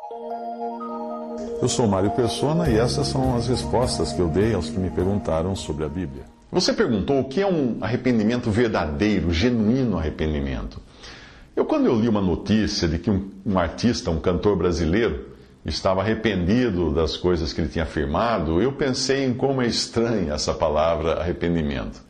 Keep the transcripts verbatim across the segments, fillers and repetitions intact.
Eu sou Mário Persona e essas são as respostas que eu dei aos que me perguntaram sobre a Bíblia. Você perguntou o que é um arrependimento verdadeiro, genuíno arrependimento. Eu, quando eu li uma notícia de que um, um artista, um cantor brasileiro, estava arrependido das coisas que ele tinha afirmado, eu pensei em como é estranha essa palavra arrependimento.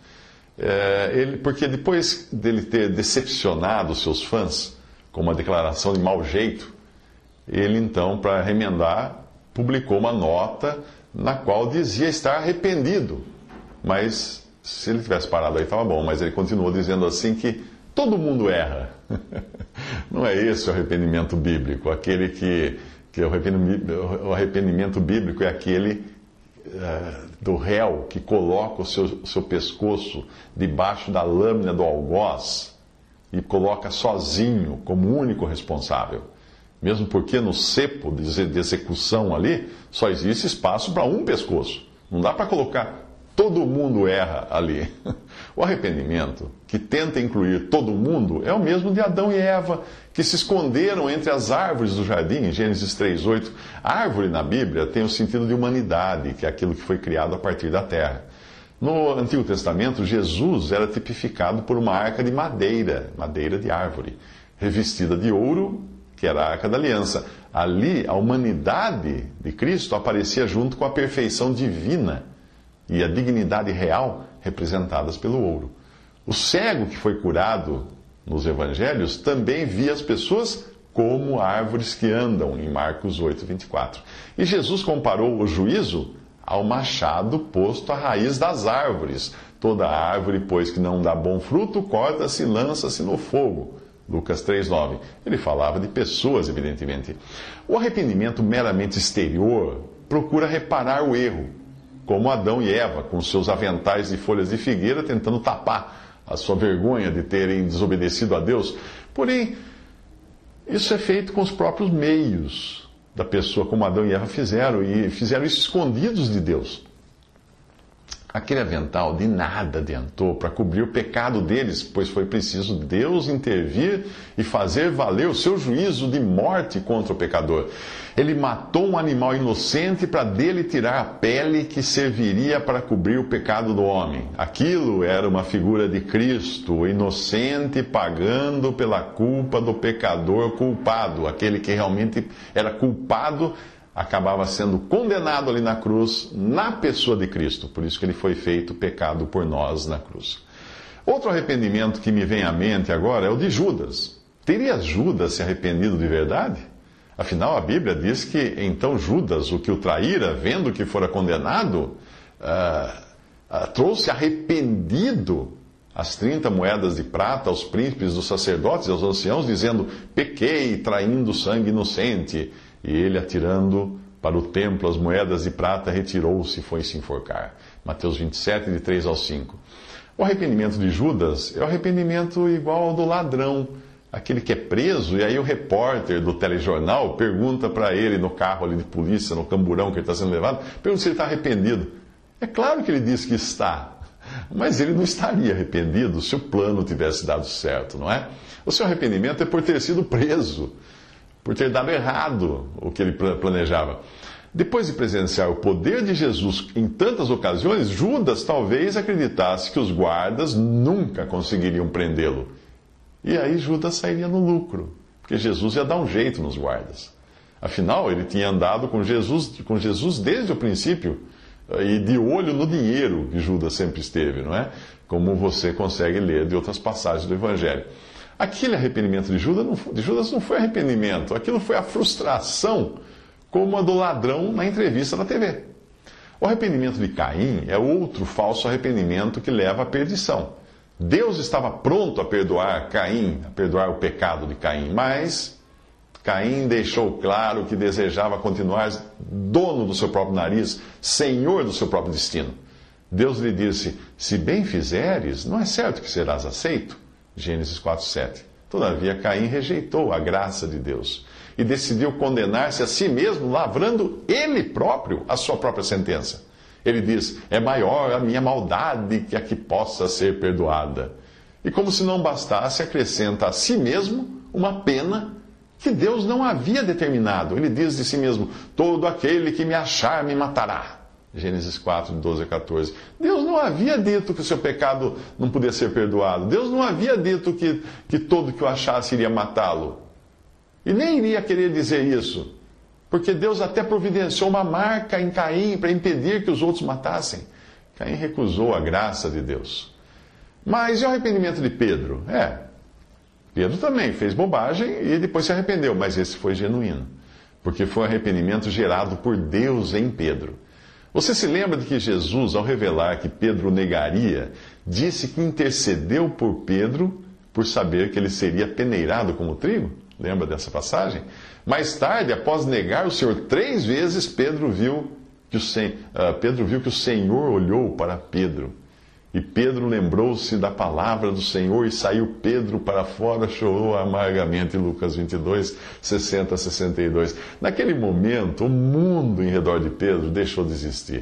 É, ele, porque depois dele ter decepcionado os seus fãs com uma declaração de mau jeito, ele então, para remendar, publicou uma nota na qual dizia estar arrependido. Mas se ele tivesse parado aí, estava bom. Mas ele continuou dizendo assim que todo mundo erra. Não é esse o arrependimento bíblico. Aquele que, que o, arrependimento, o arrependimento bíblico é aquele uh, do réu que coloca o seu, seu pescoço debaixo da lâmina do algoz e coloca sozinho como único responsável. Mesmo porque no cepo de execução ali só existe espaço para um pescoço. Não dá para colocar todo mundo erra ali. O arrependimento, que tenta incluir todo mundo, é o mesmo de Adão e Eva, que se esconderam entre as árvores do jardim, em Gênesis três, oito. A árvore na Bíblia tem o sentido de humanidade, que é aquilo que foi criado a partir da terra. No Antigo Testamento, Jesus era tipificado por uma arca de madeira, madeira de árvore, revestida de ouro, que era a Arca da Aliança. Ali, a humanidade de Cristo aparecia junto com a perfeição divina e a dignidade real representadas pelo ouro. O cego que foi curado nos evangelhos também via as pessoas como árvores que andam, em Marcos oito, vinte e quatro. E Jesus comparou o juízo ao machado posto à raiz das árvores. Toda árvore, pois, que não dá bom fruto, corta-se e lança-se no fogo. Lucas três, nove. Ele falava de pessoas, evidentemente. O arrependimento meramente exterior procura reparar o erro, como Adão e Eva, com seus aventais de folhas de figueira, tentando tapar a sua vergonha de terem desobedecido a Deus. Porém, isso é feito com os próprios meios da pessoa, como Adão e Eva fizeram, e fizeram isso escondidos de Deus. Aquele avental de nada adiantou para cobrir o pecado deles, pois foi preciso Deus intervir e fazer valer o seu juízo de morte contra o pecador. Ele matou um animal inocente para dele tirar a pele que serviria para cobrir o pecado do homem. Aquilo era uma figura de Cristo, o inocente pagando pela culpa do pecador culpado. Aquele que realmente era culpado acabava sendo condenado ali na cruz, na pessoa de Cristo. Por isso que ele foi feito pecado por nós na cruz. Outro arrependimento que me vem à mente agora é o de Judas. Teria Judas se arrependido de verdade? Afinal, a Bíblia diz que então Judas, o que o traíra, vendo que fora condenado, uh, uh, trouxe arrependido as trinta moedas de prata aos príncipes dos sacerdotes e aos anciãos, dizendo: pequei traindo sangue inocente. E ele, atirando para o templo as moedas de prata, retirou-se e foi se enforcar. Mateus vinte e sete, de três ao cinco. O arrependimento de Judas é o arrependimento igual ao do ladrão, aquele que é preso, e aí o repórter do telejornal pergunta para ele no carro ali de polícia, no camburão que ele está sendo levado, pergunta se ele está arrependido. É claro que ele diz que está, mas ele não estaria arrependido se o plano tivesse dado certo, não é? O seu arrependimento é por ter sido preso, por ter dado errado o que ele planejava. Depois de presenciar o poder de Jesus em tantas ocasiões, Judas talvez acreditasse que os guardas nunca conseguiriam prendê-lo. E aí Judas sairia no lucro, porque Jesus ia dar um jeito nos guardas. Afinal, ele tinha andado com Jesus, com Jesus desde o princípio, e de olho no dinheiro que Judas sempre esteve, não é? Como você consegue ler de outras passagens do Evangelho. Aquele arrependimento de Judas, não, de Judas não foi arrependimento, aquilo foi a frustração, como a do ladrão na entrevista na T V. O arrependimento de Caim é outro falso arrependimento que leva à perdição. Deus estava pronto a perdoar Caim, a perdoar o pecado de Caim, mas Caim deixou claro que desejava continuar dono do seu próprio nariz, senhor do seu próprio destino. Deus lhe disse: se bem fizeres, não é certo que serás aceito? Gênesis quatro, sete. Todavia, Caim rejeitou a graça de Deus e decidiu condenar-se a si mesmo, lavrando ele próprio a sua própria sentença. Ele diz: é maior a minha maldade que a que possa ser perdoada. E como se não bastasse, acrescenta a si mesmo uma pena que Deus não havia determinado. Ele diz de si mesmo: todo aquele que me achar me matará. Gênesis quatro, doze a quatorze. Deus não havia dito que o seu pecado não podia ser perdoado. Deus não havia dito que, que todo que o achasse iria matá-lo. E nem iria querer dizer isso. Porque Deus até providenciou uma marca em Caim para impedir que os outros matassem. Caim recusou a graça de Deus. Mas e o arrependimento de Pedro? É, Pedro também fez bobagem e depois se arrependeu, mas esse foi genuíno. Porque foi um arrependimento gerado por Deus em Pedro. Você se lembra de que Jesus, ao revelar que Pedro negaria, disse que intercedeu por Pedro por saber que ele seria peneirado como trigo? Lembra dessa passagem? Mais tarde, após negar o Senhor três vezes, Pedro viu que o, Sen... uh, Pedro viu que o Senhor olhou para Pedro. E Pedro lembrou-se da palavra do Senhor e saiu Pedro para fora, chorou amargamente. Lucas vinte e dois, sessenta a sessenta e dois. Naquele momento, o mundo em redor de Pedro deixou de existir.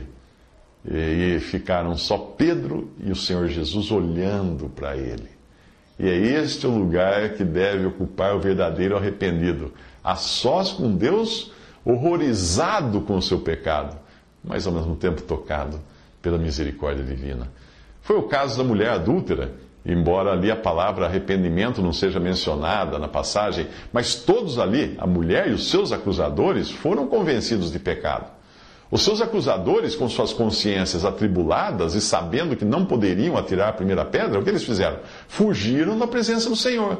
E, e ficaram só Pedro e o Senhor Jesus olhando para ele. E é este o lugar que deve ocupar o verdadeiro arrependido, a sós com Deus, horrorizado com o seu pecado, mas ao mesmo tempo tocado pela misericórdia divina. Foi o caso da mulher adúltera, embora ali a palavra arrependimento não seja mencionada na passagem, mas todos ali, a mulher e os seus acusadores, foram convencidos de pecado. Os seus acusadores, com suas consciências atribuladas e sabendo que não poderiam atirar a primeira pedra, o que eles fizeram? Fugiram da presença do Senhor.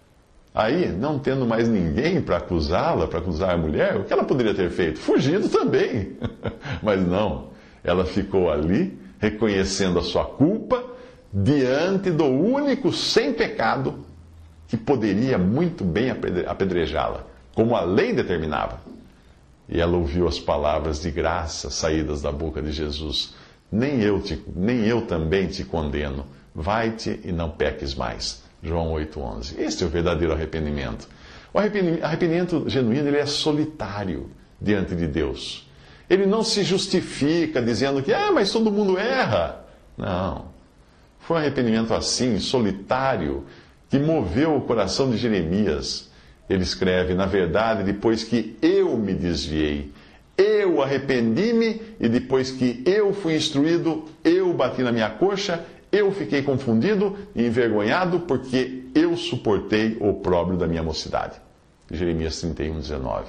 Aí, não tendo mais ninguém para acusá-la, para acusar a mulher, o que ela poderia ter feito? Fugido também. Mas não, ela ficou ali, reconhecendo a sua culpa, diante do único sem pecado que poderia muito bem apedrejá-la, como a lei determinava. E ela ouviu as palavras de graça saídas da boca de Jesus: nem eu, te, nem eu também te condeno, vai-te e não peques mais. João oito, onze. Este é o verdadeiro arrependimento. O arrependimento, arrependimento genuíno, ele é solitário diante de Deus. Ele não se justifica dizendo que, ah, mas todo mundo erra. Não. Foi um arrependimento assim, solitário, que moveu o coração de Jeremias. Ele escreve: na verdade, depois que eu me desviei, eu arrependi-me, e depois que eu fui instruído, eu bati na minha coxa, eu fiquei confundido e envergonhado, porque eu suportei o opróbrio da minha mocidade. Jeremias trinta e um, dezenove.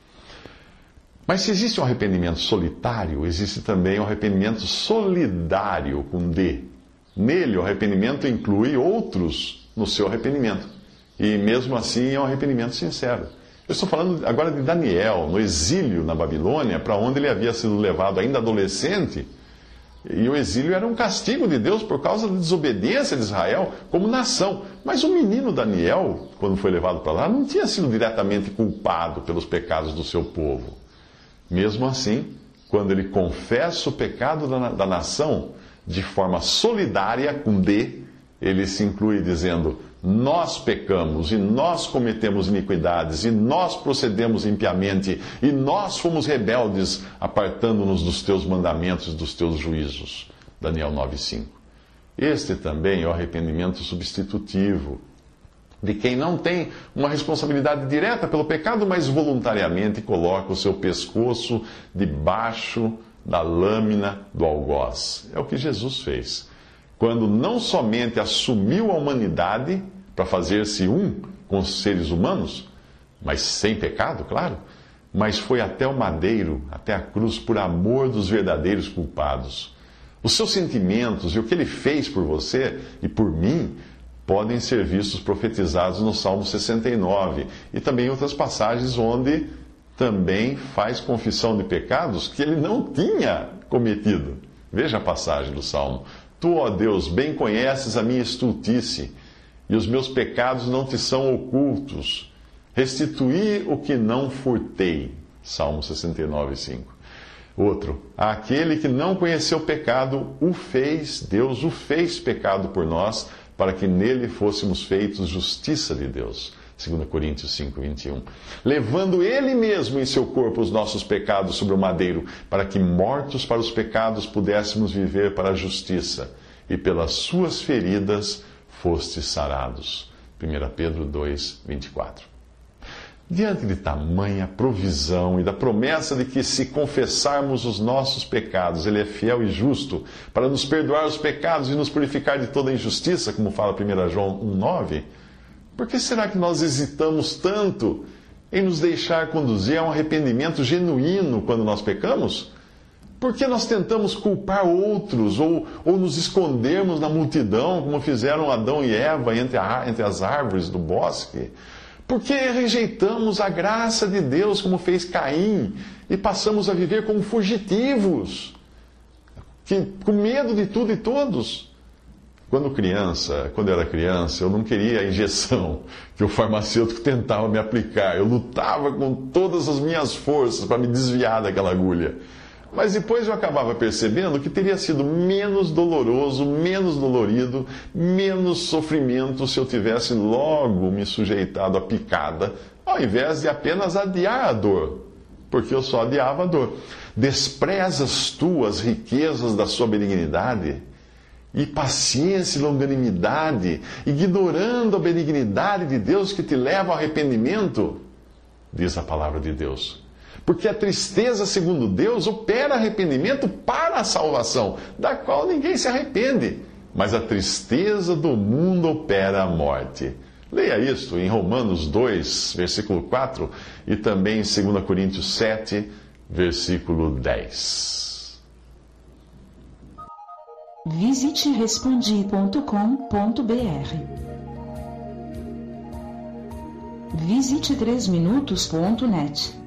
Mas se existe um arrependimento solitário, existe também um arrependimento solidário, com D. Nele, o arrependimento inclui outros no seu arrependimento. E mesmo assim é um arrependimento sincero. Eu estou falando agora de Daniel, no exílio na Babilônia, para onde ele havia sido levado ainda adolescente. E o exílio era um castigo de Deus por causa da desobediência de Israel como nação. Mas o menino Daniel, quando foi levado para lá, não tinha sido diretamente culpado pelos pecados do seu povo. Mesmo assim, quando ele confessa o pecado da, da nação de forma solidária, com D, ele se inclui dizendo: nós pecamos, e nós cometemos iniquidades, e nós procedemos impiamente, e nós fomos rebeldes, apartando-nos dos teus mandamentos e dos teus juízos. Daniel nove, cinco. Este também é o arrependimento substitutivo, de quem não tem uma responsabilidade direta pelo pecado, mas voluntariamente coloca o seu pescoço debaixo da lâmina do algoz. É o que Jesus fez, quando não somente assumiu a humanidade para fazer-se um com os seres humanos, mas sem pecado, claro, mas foi até o madeiro, até a cruz, por amor dos verdadeiros culpados. Os seus sentimentos e o que ele fez por você e por mim podem ser vistos profetizados no Salmo sessenta e nove e também em outras passagens onde também faz confissão de pecados que ele não tinha cometido. Veja a passagem do Salmo. Tu, ó Deus, bem conheces a minha estultice, e os meus pecados não te são ocultos. Restituí o que não furtei. Salmo sessenta e nove, cinco. Outro. Aquele que não conheceu pecado, o fez, Deus o fez pecado por nós, para que nele fôssemos feitos justiça de Deus. dois Coríntios cinco, vinte e um. Levando ele mesmo em seu corpo os nossos pecados sobre o madeiro, para que, mortos para os pecados, pudéssemos viver para a justiça, e pelas suas feridas fostes sarados. primeira Pedro dois, vinte e quatro. Diante de tamanha provisão e da promessa de que, se confessarmos os nossos pecados, Ele é fiel e justo para nos perdoar os pecados e nos purificar de toda injustiça, como fala primeiro João um, nove, por que será que nós hesitamos tanto em nos deixar conduzir a um arrependimento genuíno quando nós pecamos? Por que nós tentamos culpar outros ou, ou nos escondermos na multidão, como fizeram Adão e Eva entre, a, entre as árvores do bosque? Por que rejeitamos a graça de Deus, como fez Caim, e passamos a viver como fugitivos, que, com medo de tudo e todos? Quando criança, quando eu era criança, eu não queria a injeção que o farmacêutico tentava me aplicar. Eu lutava com todas as minhas forças para me desviar daquela agulha. Mas depois eu acabava percebendo que teria sido menos doloroso, menos dolorido, menos sofrimento se eu tivesse logo me sujeitado à picada, ao invés de apenas adiar a dor, porque eu só adiava a dor. Desprezas tu as riquezas da sua benignidade e paciência e longanimidade, ignorando a benignidade de Deus que te leva ao arrependimento, diz a palavra de Deus. Porque a tristeza, segundo Deus, opera arrependimento para a salvação, da qual ninguém se arrepende. Mas a tristeza do mundo opera a morte. Leia isto em Romanos dois, versículo quatro, e também em dois Coríntios sete, versículo dez. Visite respondi ponto com ponto br. Visite três minutos ponto net.